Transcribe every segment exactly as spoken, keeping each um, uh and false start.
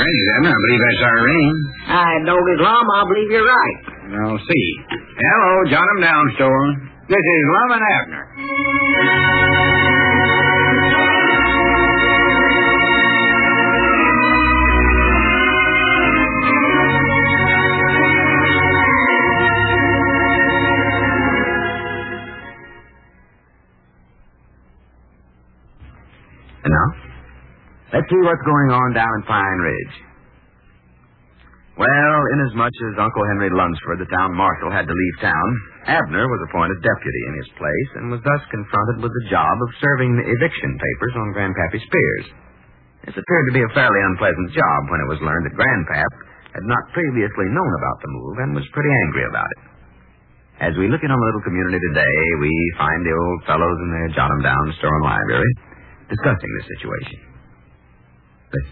Abner. I believe that's our ring. I don't get Lum. I believe you're right. I'll see. Hello, John 'em Down store. This is Lum and Abner. And now, let's see what's going on down in Pine Ridge. Well, inasmuch as Uncle Henry Lunsford, the town marshal, had to leave town, Abner was appointed deputy in his place and was thus confronted with the job of serving the eviction papers on Grandpappy Spears. This appeared to be a fairly unpleasant job when it was learned that Grandpap had not previously known about the move and was pretty angry about it. As we look in on the little community today, we find the old fellows in their John 'em Down store and library discussing the situation. Listen.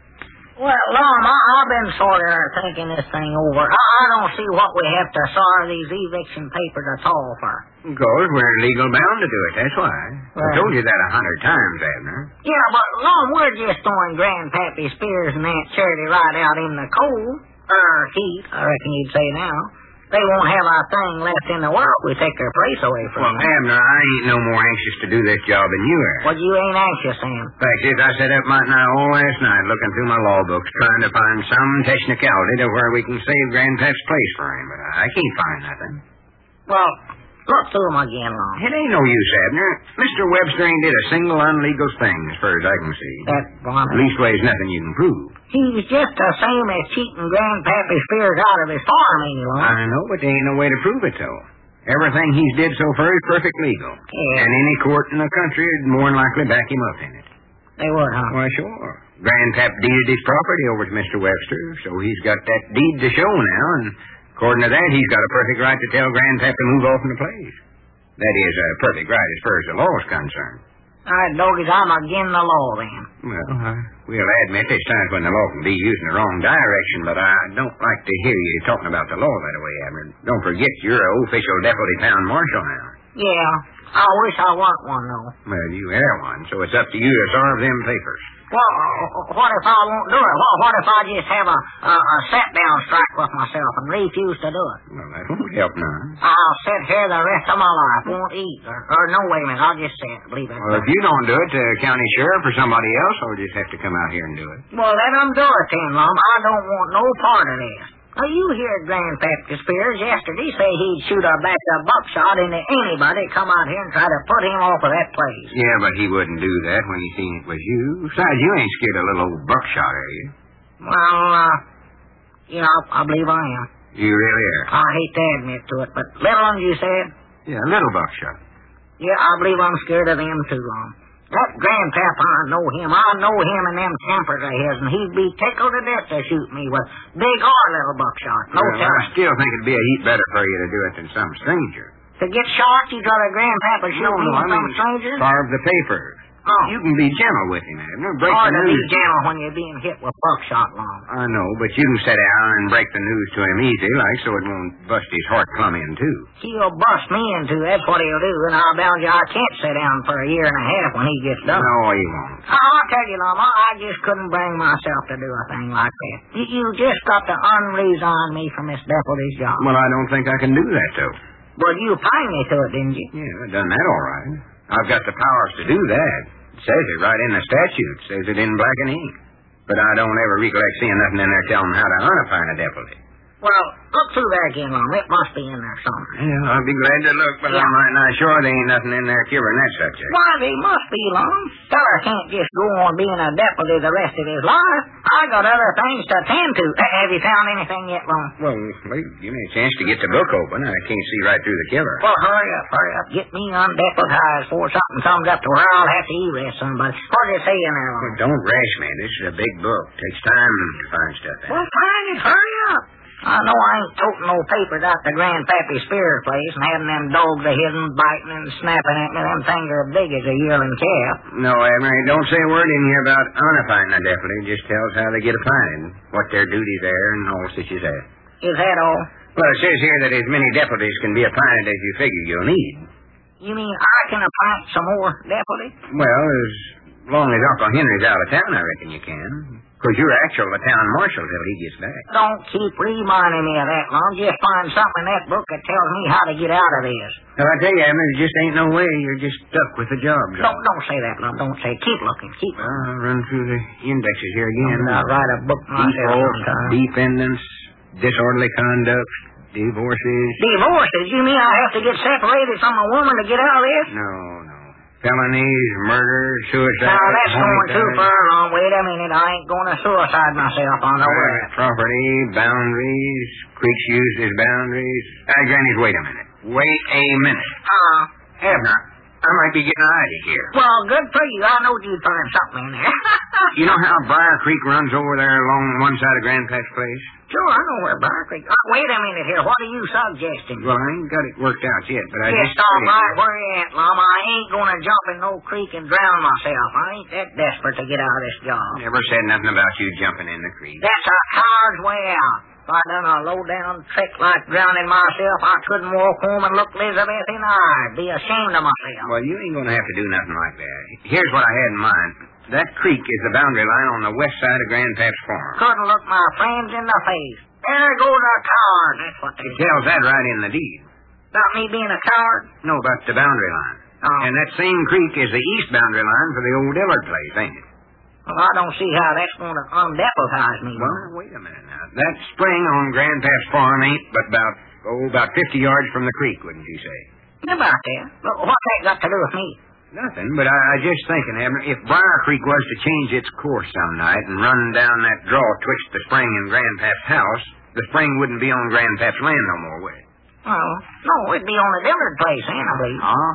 Well, Lum, I, I've been sort of thinking this thing over. I, I don't see what we have to serve these eviction papers at all for. Because we're legal bound to do it, that's why. Right. I told you that a hundred times, Abner. Yeah, but, Lum, we're just throwing Grandpappy Spears and Aunt Charity right out in the cold. Er, heat, I reckon you'd say now. They won't have a thing left in the world if we take their place away from Well, them. Abner, I ain't no more anxious to do this job than you are. Well, you ain't anxious, Sam. Fact is, I sat up my night all last night looking through my law books, trying to find some technicality to where we can save Grandpap's place for him, but I can't find nothing. Well, look through them again, Lum. It ain't no use, Abner. Mister Webster ain't did a single unlegal thing, as far as I can see. That bonnet. Leastways, nothing you can prove. He's just the same as cheating Grandpappy Spears out of his farm, ain't he, Lum? I know, but there ain't no way to prove it, though. Everything he's did so far is perfect legal. Yeah. And any court in the country would more than likely back him up in it. They would, huh? Why, sure. Grandpap deeded his property over to Mister Webster, so he's got that deed to show now, and according to that, he's got a perfect right to tell Grandpap to move off in the place. That is, a perfect right as far as the law is concerned. All right, doggies, I'm again the law, then. Well, I will admit there's times when the law can be used in the wrong direction, but I don't like to hear you talking about the law that way, Abner. Don't forget you're an official deputy town marshal now. Yeah, I wish I weren't one, though. Well, you are one, so it's up to you to serve them papers. Well, what if I won't do it? What, what if I just have a, a, a sit-down strike with myself and refuse to do it? Well, that won't help none. I'll sit here the rest of my life, won't eat, or, or no, wait a minute, I'll just sit, believe it. Well, if you don't do it, the county sheriff or somebody else will just have to come out here and do it. Well, let them do it then, Lum. I don't want no part of this. Now, you heard Grandpappy Spears yesterday say he'd shoot a batch of buckshot into anybody come out here and try to put him off of that place. Yeah, but he wouldn't do that when he seen it was you. Besides, you ain't scared of little old buckshot, are you? Well, uh, yeah, I, I believe I am. You really are? I hate to admit to it, but little ones, you said? Yeah, little buckshot. Yeah, I believe I'm scared of them too, Lum. That Grandpap, I know him. I know him and them campers of his, and he'd be tickled to death to shoot me with big or little buckshot. No well, telling. I still think it'd be a heap better for you to do it than some stranger. To get shot, you'd rather Grandpap would shoot No, me no, than I some mean, stranger? Starve the papers. Oh. You can be gentle with him, Abner. Break Hard the to be news. gentle when you're being hit with buckshot, Lum. I know, but you can sit down and break the news to him easy, like, so it won't bust his heart plumb in, too. He'll bust me into that's what he'll do, and I'll bound you I can't sit down for a year and a half when he gets done. No, he won't. I'll tell you, Lum, I I just couldn't bring myself to do a thing like that. You, you just got to unresign me from this deputy's job. Well, I don't think I can do that, though. Well, you pinned me to it, didn't you? Yeah, I've done that all right. I've got the powers to do that. It says it right in the statute. It says it in black and ink. But I don't ever recollect seeing nothing in there telling how to unify a deputy. Well, look through there again, Lum. It must be in there somewhere. Yeah, I'll be glad to look, but Yeah. I'm right now sure there ain't nothing in there curing that subject. Why, they must be, Lum. Feller can't just go on being a deputy the rest of his life. I got other things to attend to. Uh, have you found anything yet, Lum? Well, wait, give me a chance to get the book open. I can't see right through the killer. Well, hurry up, hurry up. Get me undeputized before something comes up to where I'll have to arrest somebody. What does it say in there, Lum? Well, don't rush, man. This is a big book. Takes time to find stuff in. Well, find it. Hurry up. I know I ain't toting no papers out to Grandpappy Spears' place and having them dogs a hidden, biting and snapping at me. Them things are big as a yearling calf. No, Abner, it don't say a word in here about unifying a deputy. It just tells how they get appointed, what their duties are, and all such as that. Is that all? Well, it says here that as many deputies can be appointed as you figure you'll need. You mean I can appoint some more deputies? Well, as long as Uncle Henry's out of town, I reckon you can. Because you're actual the town marshal till he gets back. Don't keep reminding me of that, Lum. Just find something in that book that tells me how to get out of this. Well, I tell you, Abner, there just ain't no way. You're just stuck with the job. Don't, don't say that, Lum. Don't say it. Keep looking. Keep looking. Well, I'll run through the indexes here again. I'll write a book myself sometime. Dependents, disorderly conduct, divorces. Divorces? You mean I have to get separated from a woman to get out of this? No, no. Felonies, murder, suicide. Now, that's going homicide. too far, Lum. Wait a minute. I ain't going to suicide myself on the way. Private property, boundaries, creeks used as boundaries. Uh, Granny, wait a minute. Wait a minute. Uh, Abner, I might be getting out of here. well, good for you. I knowed you'd find something in there. You know how Briar Creek runs over there along one side of Grandpap's place? Sure, I know where Briar Creek... Uh, wait a minute here. What are you suggesting? Well, I ain't got it worked out yet, but I Just just... stop right where you at, Lum. I ain't going to jump in no creek and drown myself. I ain't that desperate to get out of this job. Never said nothing about you jumping in the creek. That's a coward's way out. If I done a low-down trick like drowning myself, I couldn't walk home and look Elizabeth in the eye. Be ashamed of myself. Well, you ain't going to have to do nothing like that. Here's what I had in mind. That creek is the boundary line on the west side of Grandpap's farm. Couldn't look my friends in the face. There goes a coward. That's what they It say. tells that right in the deed. About me being a coward? No, about the boundary line. Oh. And that same creek is the east boundary line for the old Dillard place, ain't it? Well, I don't see how that's going to undeputize me. Well, wait a minute now. That spring on Grandpap's farm ain't but about, oh, about fifty yards from the creek, wouldn't you say? About that. But what's that got to do with me? Nothing, but I, I just thinking, Abner, if Briar Creek was to change its course some night and run down that draw twixt the spring in Grandpap's house, the spring wouldn't be on Grandpap's land no more, would it? Well, no, it'd be on the Dillard place, then, I believe. Oh?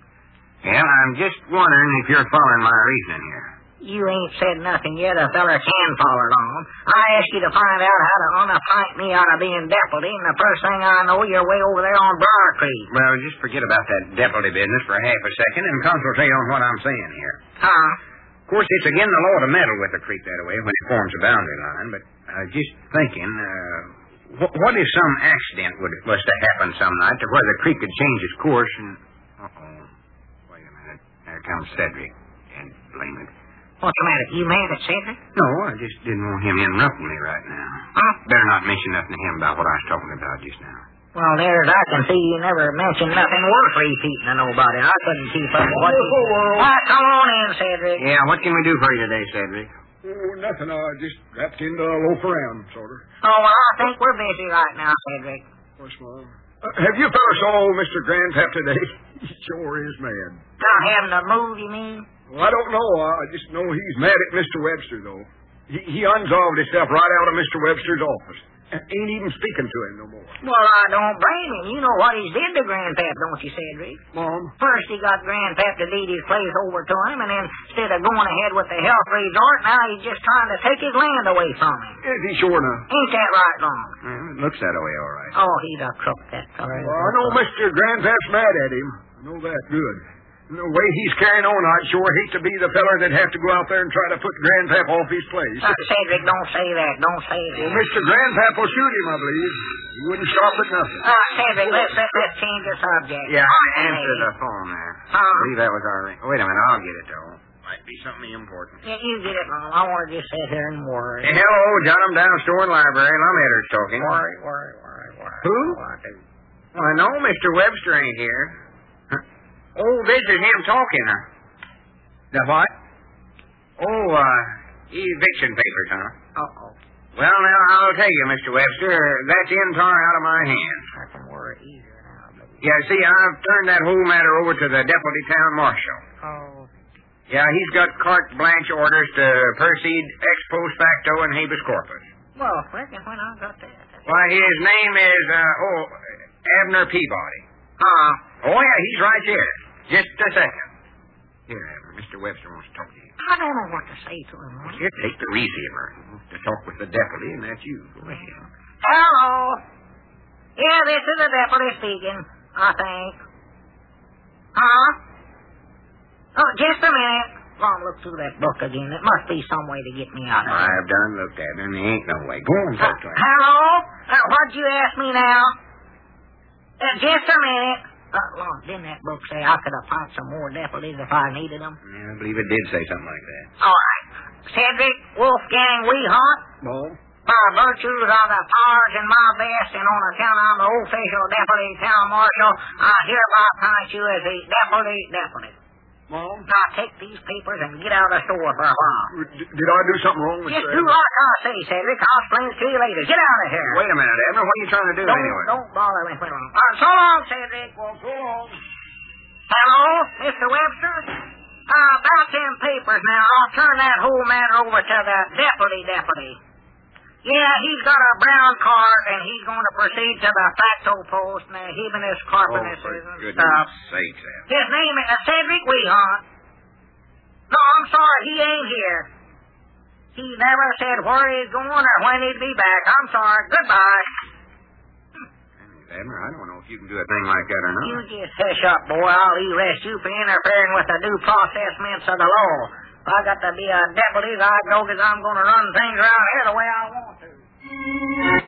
Well, I'm just wondering if you're following my reasoning here. You ain't said nothing yet a feller can follow along. I asked you to find out how to unappoint me out of being deputy, and the first thing I know, you're way over there on Briar Creek. Well, just forget about that deputy business for half a second and concentrate on what I'm saying here. Huh? Of course, it's again the law to meddle with the creek that way when it forms a boundary line, but uh, just thinking, uh, wh- what if some accident would, was to happen some night to where the creek could change its course and... Uh-oh. Wait a minute. There comes Cedric. And blame it. What's the matter? You mad at Cedric? No, I just didn't want him interrupting me right now. Huh? Better not mention nothing to him about what I was talking about just now. Well, there as I can see, you never mentioned nothing worth repeating to nobody. I couldn't keep up with what you... Ah, come on in, Cedric. Yeah, what can we do for you today, Cedric? Oh, nothing. I just dropped in to loaf around, sort of. Oh, well, I think we're busy right now, Cedric. Of course, Mom. Uh, have you fellas saw old Mister Grandpap today? He sure is mad. Not having to move, you mean? Well, I don't know. I just know he's mad at Mister Webster, though. He, he unsolved himself right out of Mister Webster's office. And ain't even speaking to him no more. Well, I don't blame him. You know what he's did to Grandpap, don't you, Cedric? Mom? First, he got Grandpap to deed his place over to him, and then instead of going ahead with the health resort, now he's just trying to take his land away from him. Is he sure enough? Ain't that right, Long? Well, it looks that way, all right. Oh, he's a crook, that feller. Well, I know Mister Grandpap's mad at him. I know that good. And the way he's carrying on, I'd sure hate to be the feller that'd have to go out there and try to put Grandpap off his place. Uh, Cedric, don't say that. Don't say that. Well, Mister Grandpap will shoot him, I believe. He wouldn't stop at nothing. Uh, Cedric, let's, let's, let's change the subject. Yeah, Honestly. answer the phone there. Huh? I believe that was our ring. Wait a minute, I'll get it, though. Might be something important. Yeah, you get it, Long. I want to just sit here and worry. Hey, hello, John. I'm down store and library. Lumheader's talking. Worry, worry, worry, worry. Who? Oh, I do. Well, I know Mister Webster ain't here. Huh. Oh, this is him talking. Uh, the what? Oh, uh, eviction papers, huh? Uh-oh. Well, now, I'll tell you, Mister Webster, that's in tar out of my hands. I can worry easier now. But... Yeah, see, I've turned that whole matter over to the deputy town marshal. Oh. Yeah, he's got carte blanche orders to proceed ex post facto and habeas corpus. Well, reckon when I got that. Why, his name is, uh, oh, Abner Peabody. Huh? Oh, yeah, he's right here. Just a second. Here, Abner, Mister Webster wants to talk to you. I don't know what to say to him. Long. Here, take the receiver. He wants to talk with the deputy, and that's you. Go ahead. Hello. Yeah, this is the deputy speaking, I think. Huh? Oh, just a minute. Long, look through that book again. There must be some way to get me out of here. I've done looked at it, and there ain't no way. Go on, talk to him. Hello? Uh, what'd you ask me now? Uh, just a minute. Uh, Long, didn't that book say I could appoint some more deputies if I needed them? Yeah, I believe it did say something like that. All right. Cedric Wolfgang Weehart, Well, by virtues of the powers in my vest and on account I'm the official deputy town marshal, I hereby appoint you as the deputy deputy. Mom? Now take these papers and get out of the store for a while. D- did I do something wrong, Mister Just do Abner? like I say, Cedric. I'll explain it to you later. Get out of here. Wait a minute, Abner. What are you trying to do don't, anyway? Don't bother me. Wait a minute. Uh, so long, Cedric. Well, so long. Hello, Mister Webster? Uh, about them papers now. I'll turn that whole matter over to the deputy deputy. Yeah, he's got a brown card, and he's going to proceed to the facto post and the Hebenus Oh, Carpenus for and goodness stuff. sakes, Abner. His name is uh, Cedric Weehart. No, I'm sorry, he ain't here. He never said where he's going or when he'd be back. I'm sorry. Goodbye. Abner, I don't know if you can do a thing like that or not. You just hush up, boy. I'll arrest you for interfering with the due processments of the law. If I got to be a deputy, I know that I'm going to run things around here the way I want to.